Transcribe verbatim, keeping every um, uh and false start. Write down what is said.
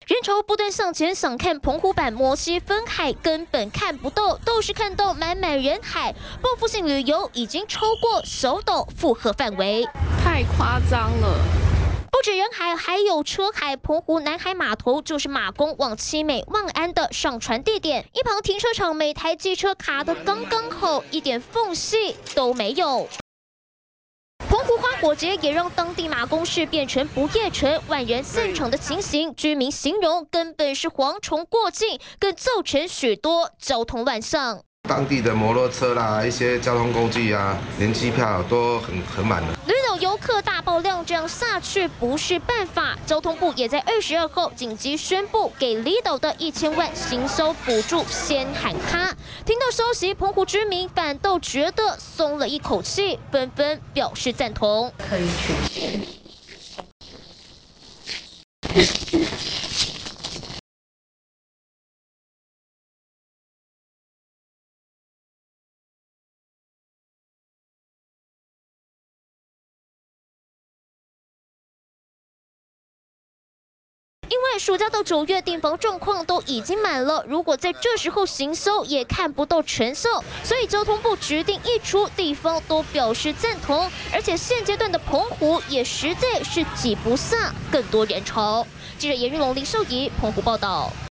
人潮不断向前，想看澎湖版摩西分海根本看不到，倒是看到满满人海。报复性旅游已经超过小岛负荷范围， 太夸张了。 不止人海，还有车海。澎湖南海码头就是马公往七美、望安的上船地点，一旁停车场每台机车卡得刚刚好，一点缝隙都没有。 澎湖花火节也让当地马公市变成不夜城，万人散场的情形，居民形容根本是蝗虫过境，更造成许多交通乱象。 当地的摩托车啦，一些交通工具啊，连机票都很很满了。 旅岛游客大爆量，这样下去不是办法。交通部也在二十二号紧急宣布，给离岛的一千万行销补助先喊卡。听到消息，澎湖居民反倒觉得松了一口气，纷纷表示赞同。 可以取消。 因为暑假到九月订房状况都已经满了，如果在这时候行销也看不到成效，所以交通部决定一出，地方都表示赞同，而且现阶段的澎湖也实在是挤不下更多人潮。记者严玉龙、林秀仪，澎湖报道。